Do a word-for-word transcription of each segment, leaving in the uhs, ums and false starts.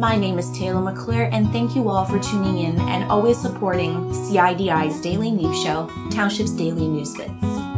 My name is Taylor McClure, and thank you all for tuning in and always supporting C I D I's daily news show, Township's Daily News Bits.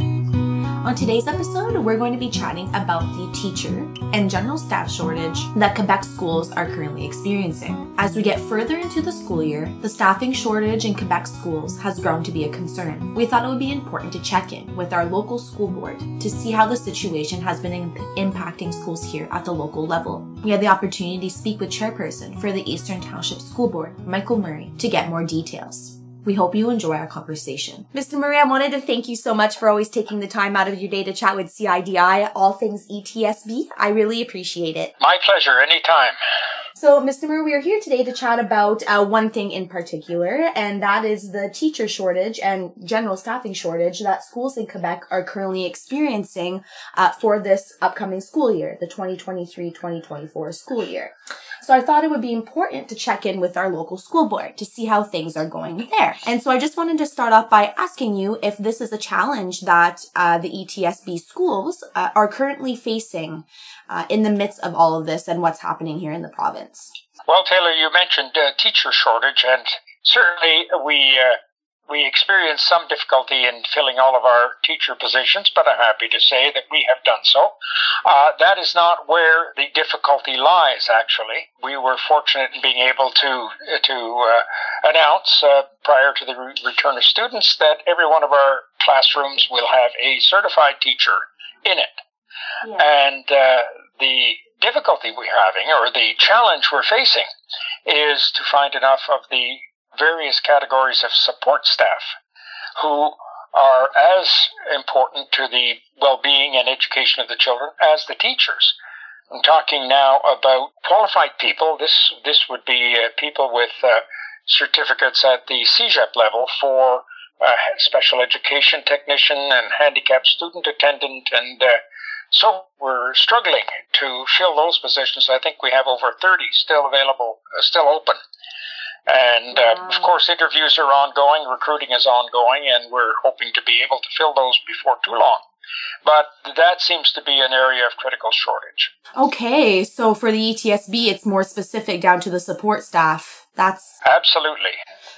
On today's episode, we're going to be chatting about the teacher and general staff shortage that Quebec schools are currently experiencing. As we get further into the school year, the staffing shortage in Quebec schools has grown to be a concern. We thought it would be important to check in with our local school board to see how the situation has been imp- impacting schools here at the local level. We had the opportunity to speak with chairperson for the Eastern Township School Board, Michael Murray, to get more details. We hope you enjoy our conversation. Mister Murray, I wanted to thank you so much for always taking the time out of your day to chat with C I D I, all things E T S B. I really appreciate it. My pleasure, anytime. So, Mister Murray, we are here today to chat about uh, one thing in particular, and that is the teacher shortage and general staffing shortage that schools in Quebec are currently experiencing uh, for this upcoming school year, the twenty twenty-three twenty twenty-four school year. So I thought it would be important to check in with our local school board to see how things are going there. And so I just wanted to start off by asking you if this is a challenge that uh, the E T S B schools uh, are currently facing uh, in the midst of all of this and what's happening here in the province. Well, Taylor, you mentioned uh, teacher shortage, and certainly we uh, we experienced some difficulty in filling all of our teacher positions, but I'm happy to say that we have done so. Uh, that is not where the difficulty lies, actually. We were fortunate in being able to to uh, announce uh, prior to the re- return of students that every one of our classrooms will have a certified teacher in it. Yeah. And uh, the difficulty we're having, or the challenge we're facing, is to find enough of the various categories of support staff who are as important to the well-being and education of the children as the teachers. I'm talking now about qualified people. This this would be uh, people with uh, certificates at the C E G E P level for uh, special education technician and handicapped student attendant, and uh, so we're struggling to fill those positions. I think we have over thirty still available, uh, still open. And, uh, of course, interviews are ongoing, recruiting is ongoing, and we're hoping to be able to fill those before too long. But that seems to be an area of critical shortage. Okay, so for the E T S B, it's more specific down to the support staff. That's... Absolutely.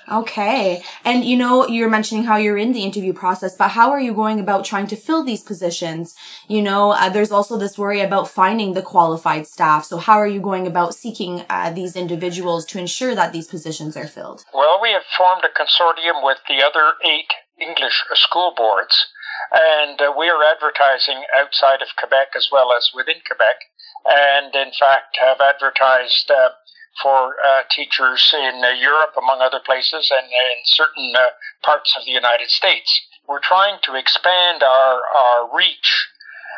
Okay. And, you know, you're mentioning how you're in the interview process, but how are you going about trying to fill these positions? You know, uh, there's also this worry about finding the qualified staff. So how are you going about seeking uh, these individuals to ensure that these positions are filled? Well, we have formed a consortium with the other eight English school boards, and uh, we are advertising outside of Quebec as well as within Quebec, and in fact have advertised uh, for uh, teachers in uh, Europe, among other places, and in certain uh, parts of the United States. We're trying to expand our, our reach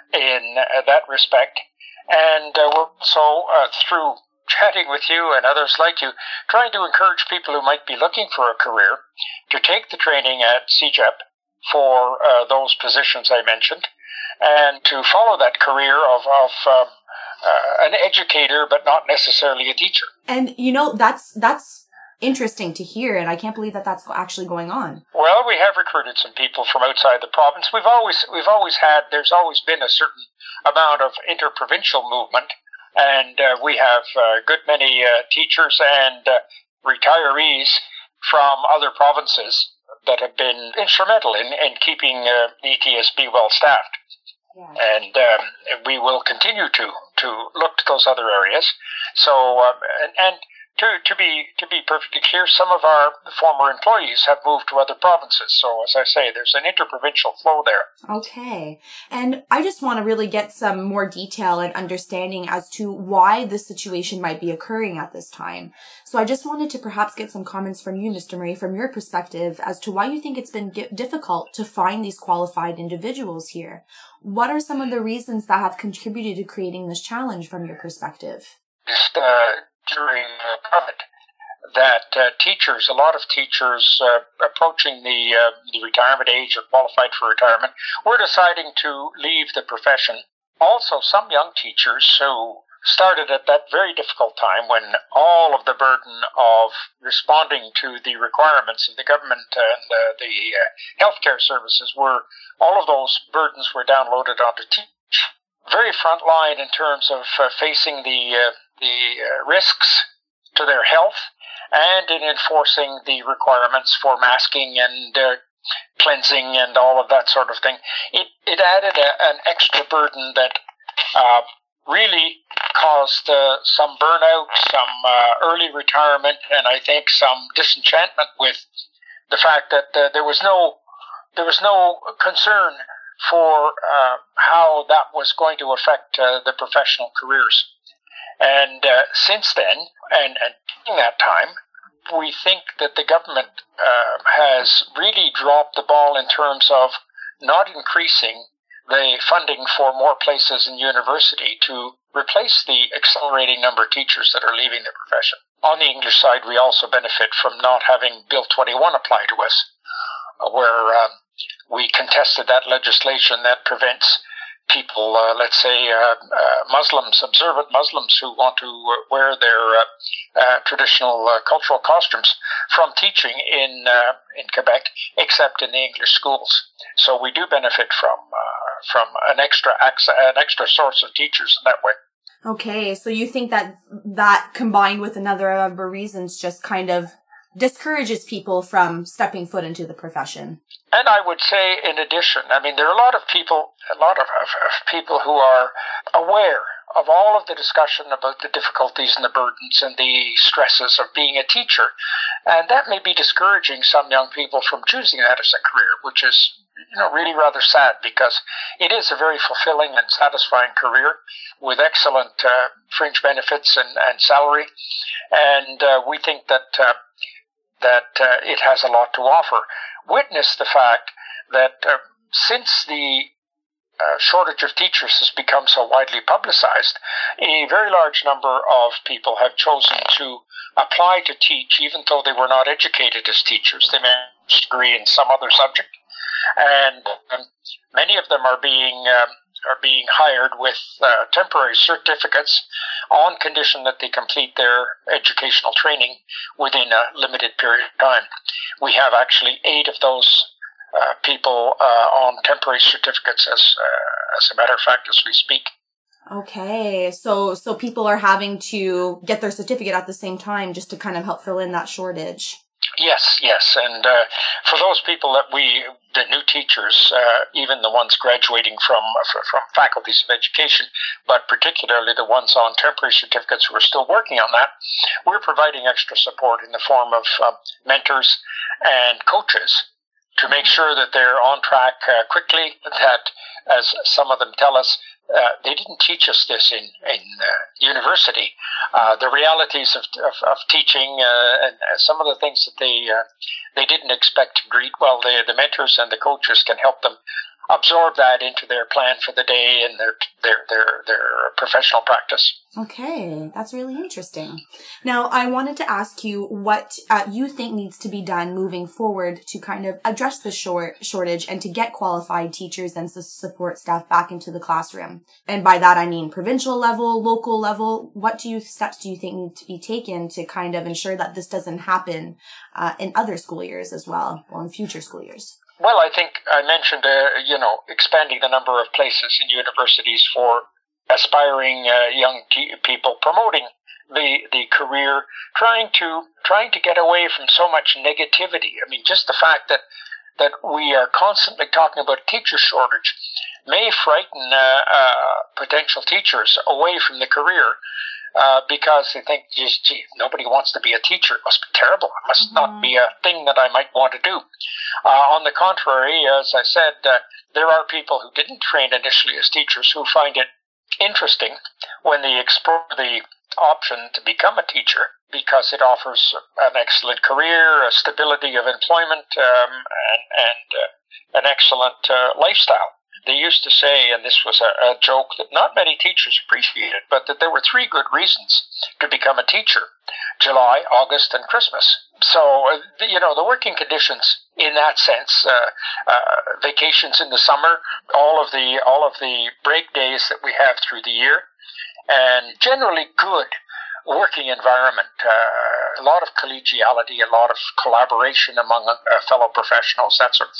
in uh, that respect, and uh, we're also, uh, through chatting with you and others like you, trying to encourage people who might be looking for a career to take the training at C E G E P for uh, those positions I mentioned, and to follow that career of, of um, Uh, an educator, but not necessarily a teacher. And, you know, that's that's interesting to hear, and I can't believe that that's actually going on. Well, we have recruited some people from outside the province. We've always we've always had, there's always been a certain amount of interprovincial movement, and uh, we have a good many uh, teachers and uh, retirees from other provinces that have been instrumental in, in keeping uh, the E T S B well-staffed. Yeah. And um, we will continue to to look to those other areas. So, um, and, and to to be to be perfectly clear, some of our former employees have moved to other provinces. So, as I say, there's an interprovincial flow there. Okay, and I just want to really get some more detail and understanding as to why this situation might be occurring at this time. So, I just wanted to perhaps get some comments from you, Mister Murray, from your perspective as to why you think it's been difficult to find these qualified individuals here. What are some of the reasons that have contributed to creating this challenge from your perspective? Just uh, during uh, COVID, that uh, teachers, a lot of teachers uh, approaching the, uh, the retirement age or qualified for retirement, were deciding to leave the profession. Also, some young teachers who started at that very difficult time when all of the burden of responding to the requirements of the government and uh, the uh, healthcare services were, all of those burdens were downloaded onto teachers. Very front line in terms of uh, facing the uh, the uh, risks to their health and in enforcing the requirements for masking and uh, cleansing and all of that sort of thing. It, it added a, an extra burden that uh, really caused uh, some burnout, some uh, early retirement, and I think some disenchantment with the fact that uh, there was no there was no concern for uh, how that was going to affect uh, the professional careers. And uh, since then, and, and during that time, we think that the government uh, has really dropped the ball in terms of not increasing the funding for more places in university to replace the accelerating number of teachers that are leaving the profession. On the English side, we also benefit from not having Bill twenty-one apply to us, where uh, we contested that legislation that prevents people, uh, let's say uh, uh, Muslims, observant Muslims who want to uh, wear their uh, uh, traditional uh, cultural costumes from teaching in uh, in Quebec, except in the English schools. So we do benefit from uh, from an extra access, an extra source of teachers in that way. Okay, so you think that that combined with another number of reasons just kind of discourages people from stepping foot into the profession? And I would say, in addition, I mean, there are a lot of people, a lot of, of, of people who are aware of all of the discussion about the difficulties and the burdens and the stresses of being a teacher. And that may be discouraging some young people from choosing that as a career, which is, you know, really rather sad, because it is a very fulfilling and satisfying career with excellent uh, fringe benefits and, and salary. And uh, we think that uh, that uh, it has a lot to offer. Witness the fact that uh, since the uh, shortage of teachers has become so widely publicized, a very large number of people have chosen to apply to teach, even though they were not educated as teachers. They may have a degree in some other subject, and um, many of them are being um, are being hired with uh, temporary certificates on condition that they complete their educational training within a limited period of time. We have actually eight of those uh, people uh, on temporary certificates, as uh, as a matter of fact, as we speak. Okay, so so people are having to get their certificate at the same time just to kind of help fill in that shortage. Yes, yes, and uh, for those people that we, the new teachers, uh, even the ones graduating from from faculties of education, but particularly the ones on temporary certificates who are still working on that, we're providing extra support in the form of uh, mentors and coaches to make sure that they're on track uh, quickly, that, as some of them tell us, Uh, they didn't teach us this in in uh, university. Uh, the realities of of, of teaching uh, and uh, some of the things that they uh, they didn't expect to greet. Well, the the mentors and the coaches can help them absorb that into their plan for the day and their their their their professional practice. Okay, that's really interesting. Now, I wanted to ask you what uh, you think needs to be done moving forward to kind of address the short shortage and to get qualified teachers and support staff back into the classroom. And by that, I mean provincial level, local level. What do you steps do you think need to be taken to kind of ensure that this doesn't happen uh, in other school years as well, or in future school years? Well, I think I mentioned, uh, you know, expanding the number of places in universities for aspiring uh, young t- people, promoting the the career, trying to trying to get away from so much negativity. I mean, just the fact that that we are constantly talking about teacher shortage may frighten uh, uh, potential teachers away from the career. Uh, because they think, geez, gee, nobody wants to be a teacher. It must be terrible. It must mm-hmm. not be a thing that I might want to do. Uh, on the contrary, as I said, uh, there are people who didn't train initially as teachers who find it interesting when they explore the option to become a teacher, because it offers an excellent career, a stability of employment, um, and, and uh, an excellent uh, lifestyle. They used to say, and this was a, a joke that not many teachers appreciated, but that there were three good reasons to become a teacher: July, August, and Christmas. So, uh, the, you know, the working conditions in that sense, uh, uh, vacations in the summer, all of the all of the break days that we have through the year, and generally good working environment, uh, a lot of collegiality, a lot of collaboration among uh, fellow professionals, that sort of thing.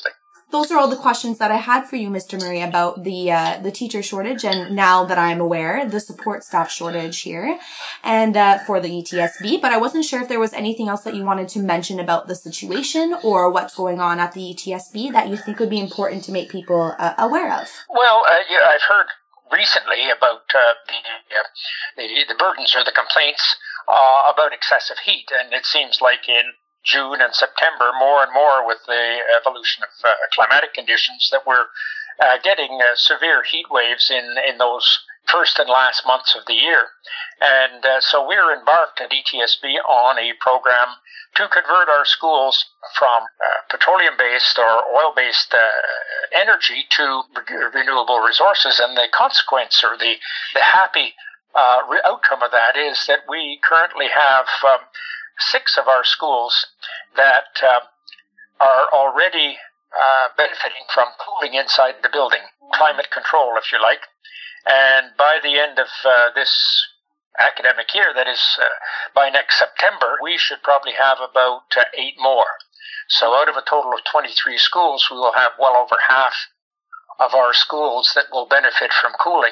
Those are all the questions that I had for you, Mister Murray, about the uh, the teacher shortage, and now that I'm aware, the support staff shortage here, and uh, for the E T S B. But I wasn't sure if there was anything else that you wanted to mention about the situation or what's going on at the E T S B that you think would be important to make people uh, aware of. Well, uh, yeah, I've heard recently about uh, the, uh, the the burdens or the complaints uh, about excessive heat, and it seems like in June and September, more and more with the evolution of uh, climatic conditions, that we're uh, getting uh, severe heat waves in, in those first and last months of the year. And uh, so we're embarked at E T S B on a program to convert our schools from uh, petroleum-based or oil-based uh, energy to re- renewable resources. And the consequence or the, the happy uh, re- outcome of that is that we currently have um, six of our schools that uh, are already uh, benefiting from cooling inside the building, climate control, if you like. And by the end of uh, this academic year, that is uh, by next September, we should probably have about uh, eight more. So out of a total of twenty-three schools, we will have well over half of our schools that will benefit from cooling.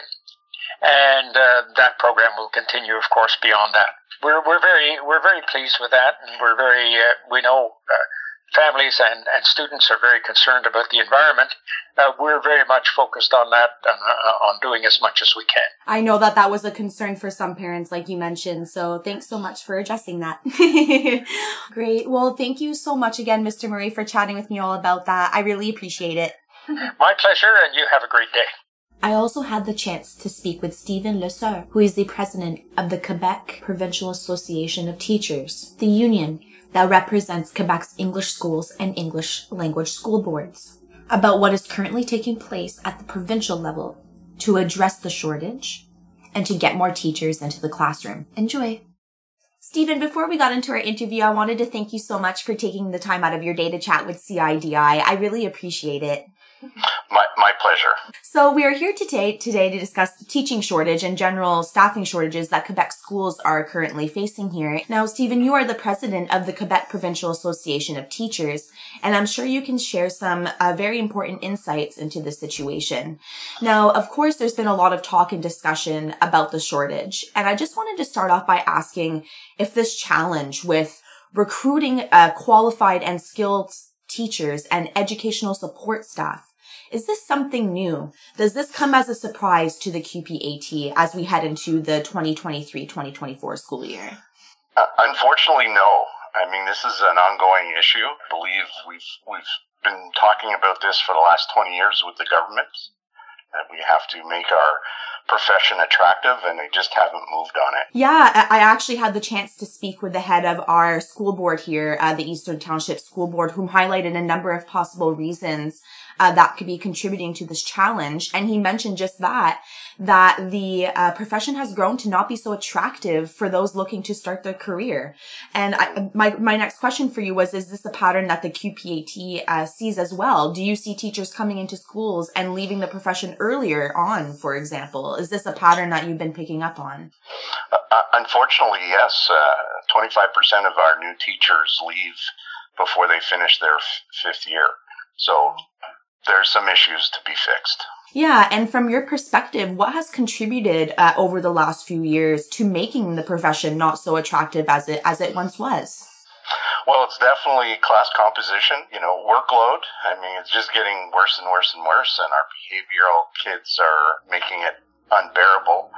And uh, that program will continue, of course, beyond that. We're we're very we're very pleased with that, and we're very uh, we know uh, families and, and students are very concerned about the environment. Uh, we're very much focused on that and uh, on doing as much as we can. I know that that was a concern for some parents, like you mentioned. So thanks so much for addressing that. Great. Well, thank you so much again, Mister Murray, for chatting with me all about that. I really appreciate it. My pleasure, and you have a great day. I also had the chance to speak with Stephen Lesseur, who is the president of the Quebec Provincial Association of Teachers, the union that represents Quebec's English schools and English language school boards, about what is currently taking place at the provincial level to address the shortage and to get more teachers into the classroom. Enjoy. Stephen, before we got into our interview, I wanted to thank you so much for taking the time out of your day to chat with C I D I. I really appreciate it. My my pleasure. So we are here today today to discuss the teaching shortage and general staffing shortages that Quebec schools are currently facing here. Now, Stephen, you are the president of the Quebec Provincial Association of Teachers, and I'm sure you can share some uh, very important insights into the situation. Now, of course, there's been a lot of talk and discussion about the shortage, and I just wanted to start off by asking if this challenge with recruiting uh, qualified and skilled teachers and educational support staff, is this something new? Does this come as a surprise to the Q P A T as we head into the twenty twenty-three twenty twenty-four school year? Uh, unfortunately, no. I mean, this is an ongoing issue. I believe we've we've been talking about this for the last twenty years with the government, that we have to make our profession attractive, and they just haven't moved on it. Yeah, I actually had the chance to speak with the head of our school board here, uh, the Eastern Township School Board, whom highlighted a number of possible reasons uh, that could be contributing to this challenge. And he mentioned just that, that the uh, profession has grown to not be so attractive for those looking to start their career. And I, my my next question for you was, is this a pattern that the Q P A T uh, sees as well? Do you see teachers coming into schools and leaving the profession earlier on, for example? Is this a pattern that you've been picking up on? Uh, unfortunately, yes. Uh, twenty-five percent of our new teachers leave before they finish their f- fifth year. So there's some issues to be fixed. Yeah, and from your perspective, what has contributed uh, over the last few years to making the profession not so attractive as it as it once was? Well, it's definitely class composition, you know, workload. I mean, it's just getting worse and worse and worse, and our behavioral kids are making it unbearable,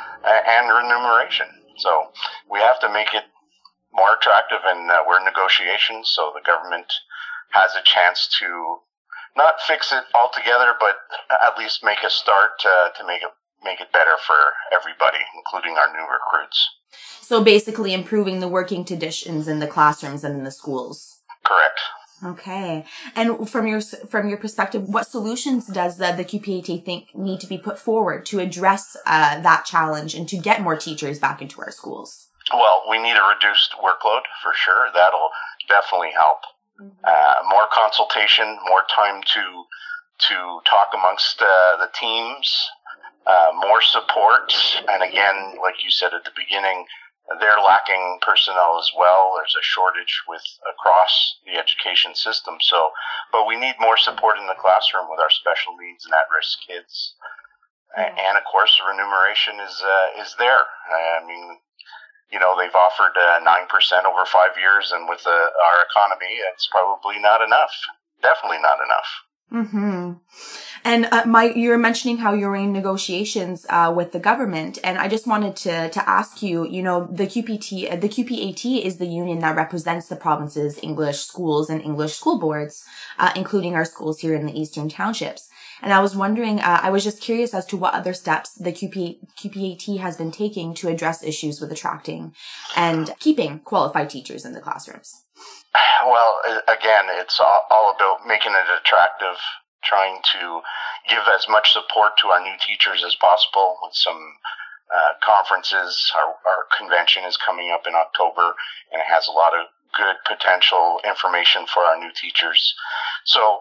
and remuneration. So we have to make it more attractive, and uh, we're in negotiations, so the government has a chance to not fix it altogether, but at least make a start uh, to make it make it better for everybody, including our new recruits. So basically improving the working conditions in the classrooms and in the schools. Correct. Okay. And from your from your perspective, what solutions does the, the Q P A T think need to be put forward to address uh, that challenge and to get more teachers back into our schools? Well, we need a reduced workload for sure. That'll definitely help. Uh, more consultation, more time to to talk amongst uh, the teams, uh, more support, and again, like you said at the beginning, they're lacking personnel as well. There's a shortage with across the education system. So, but we need more support in the classroom with our special needs and at-risk kids. Mm-hmm. And of course, the remuneration is uh, is there. I mean, you know, they've offered uh, nine percent over five years, and with uh, our economy, it's probably not enough. Definitely not enough. Mm-hmm. And uh, my, you were mentioning how you're in negotiations uh, with the government, and I just wanted to to ask you. You know, the Q P T, the Q P A T is the union that represents the province's English schools and English school boards, uh, including our schools here in the Eastern Townships. And I was wondering, uh, I was just curious as to what other steps the Q P, Q P A T has been taking to address issues with attracting and keeping qualified teachers in the classrooms. Well, again, it's all about making it attractive, trying to give as much support to our new teachers as possible with some uh, conferences. Our, our convention is coming up in October, and it has a lot of good potential information for our new teachers. So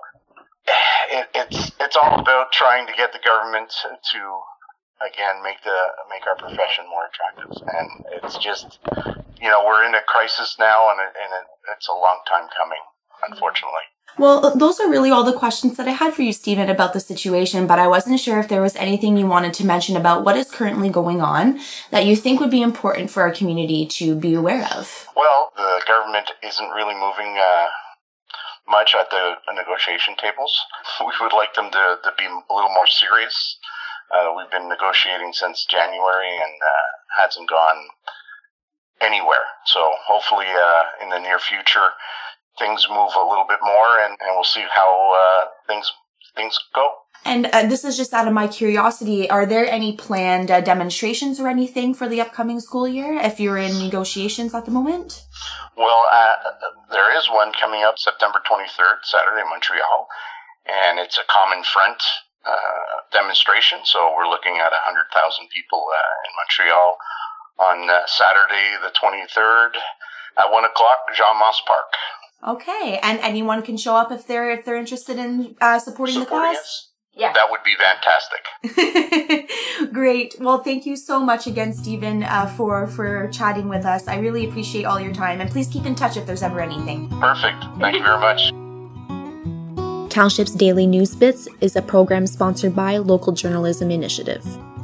it, it's it's all about trying to get the government to, again, make the make our profession more attractive. And it's just, you know, we're in a crisis now, and, it, and it, it's a long time coming, unfortunately. Well, those are really all the questions that I had for you, Stephen, about the situation, but I wasn't sure if there was anything you wanted to mention about what is currently going on that you think would be important for our community to be aware of. Well, the government isn't really moving uh, much at the negotiation tables. We would like them to, to be a little more serious. Uh, we've been negotiating since January, and uh, hasn't gone anywhere. So hopefully uh, in the near future, things move a little bit more, and, and we'll see how uh, things things go. And uh, this is just out of my curiosity. Are there any planned uh, demonstrations or anything for the upcoming school year if you're in negotiations at the moment? Well, uh, there is one coming up September twenty-third, Saturday in Montreal, and it's a Common Front uh, demonstration. So we're looking at one hundred thousand people uh, in Montreal on uh, Saturday the twenty-third at one o'clock, Jean Moss Park. Okay, and anyone can show up if they're if they're interested in uh, supporting, supporting the cause? Us? Yeah. That would be fantastic. Great. Well, thank you so much again, Stephen, uh, for, for chatting with us. I really appreciate all your time, and please keep in touch if there's ever anything. Perfect. Thank you very much. Township's Daily News Bits is a program sponsored by Local Journalism Initiative.